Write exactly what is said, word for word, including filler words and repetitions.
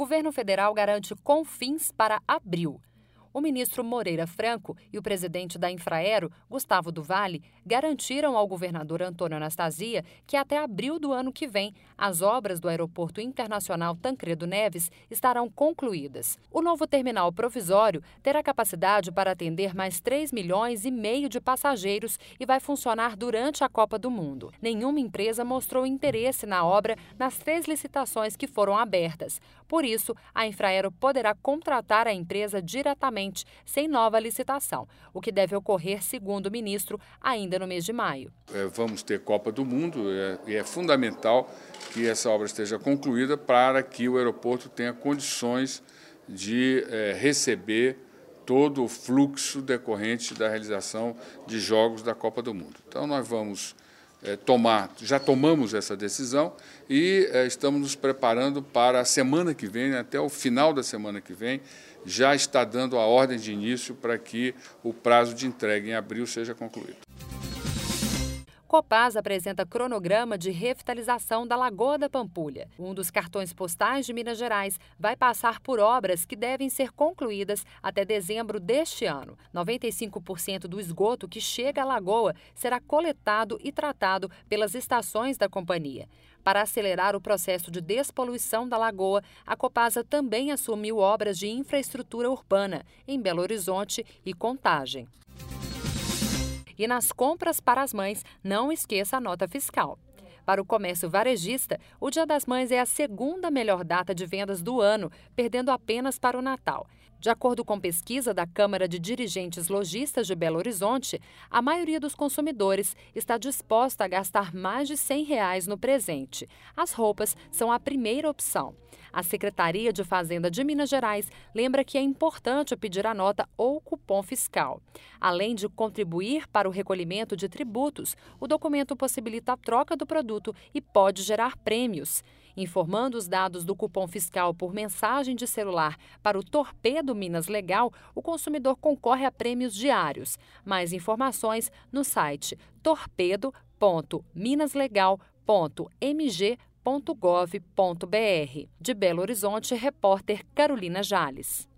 governo federal garante Confins para abril. O ministro Moreira Franco e o presidente da Infraero, Gustavo do Valle, garantiram ao governador Antônio Anastasia que até abril do ano que vem as obras do Aeroporto Internacional Tancredo Neves estarão concluídas. O novo terminal provisório terá capacidade para atender mais três milhões e meio de passageiros e vai funcionar durante a Copa do Mundo. Nenhuma empresa mostrou interesse na obra nas três licitações que foram abertas. Por isso, a Infraero poderá contratar a empresa diretamente sem nova licitação, o que deve ocorrer, segundo o ministro, ainda no mês de maio. É, vamos ter Copa do Mundo e é, é fundamental que essa obra esteja concluída para que o aeroporto tenha condições de é, receber todo o fluxo decorrente da realização de jogos da Copa do Mundo. Então nós vamos é, tomar, já tomamos essa decisão e é, estamos nos preparando para a semana que vem, até o final da semana que vem, já está dando a ordem de início para que o prazo de entrega em abril seja concluído. Copasa apresenta cronograma de revitalização da Lagoa da Pampulha. Um dos cartões postais de Minas Gerais vai passar por obras que devem ser concluídas até dezembro deste ano. noventa e cinco por cento do esgoto que chega à lagoa será coletado e tratado pelas estações da companhia. Para acelerar o processo de despoluição da lagoa, a Copasa também assumiu obras de infraestrutura urbana em Belo Horizonte e Contagem. E nas compras para as mães, não esqueça a nota fiscal. Para o comércio varejista, o Dia das Mães é a segunda melhor data de vendas do ano, perdendo apenas para o Natal. De acordo com pesquisa da Câmara de Dirigentes Lojistas de Belo Horizonte, a maioria dos consumidores está disposta a gastar mais de cem reais no presente. As roupas são a primeira opção. A Secretaria de Fazenda de Minas Gerais lembra que é importante pedir a nota ou cupom fiscal. Além de contribuir para o recolhimento de tributos, o documento possibilita a troca do produto e pode gerar prêmios. Informando os dados do cupom fiscal por mensagem de celular para o Torpedo Minas Legal, o consumidor concorre a prêmios diários. Mais informações no site torpedo ponto minaslegal ponto m g ponto gov ponto b r. De Belo Horizonte, repórter Carolina Jales.